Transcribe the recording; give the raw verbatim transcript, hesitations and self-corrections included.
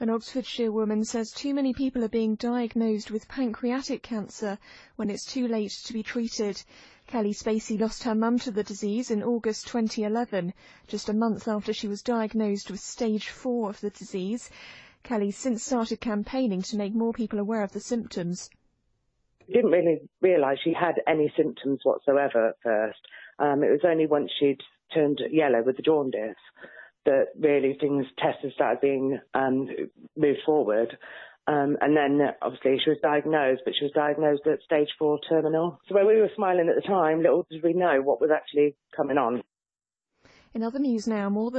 An Oxfordshire woman says too many people are being diagnosed with pancreatic cancer when it's too late to be treated. Kelly Spacey lost her mum to the disease in August twenty eleven, just a month after she was diagnosed with stage four of the disease. Kelly's since started campaigning to make more people aware of the symptoms. I didn't really realise she had any symptoms whatsoever at first. Um, it was only once she'd turned yellow with the jaundice that really things, tests started being um, moved forward. Um, and then, obviously, she was diagnosed, but she was diagnosed at stage four terminal. So when we were smiling at the time, little did we know what was actually coming on. In other news now, more than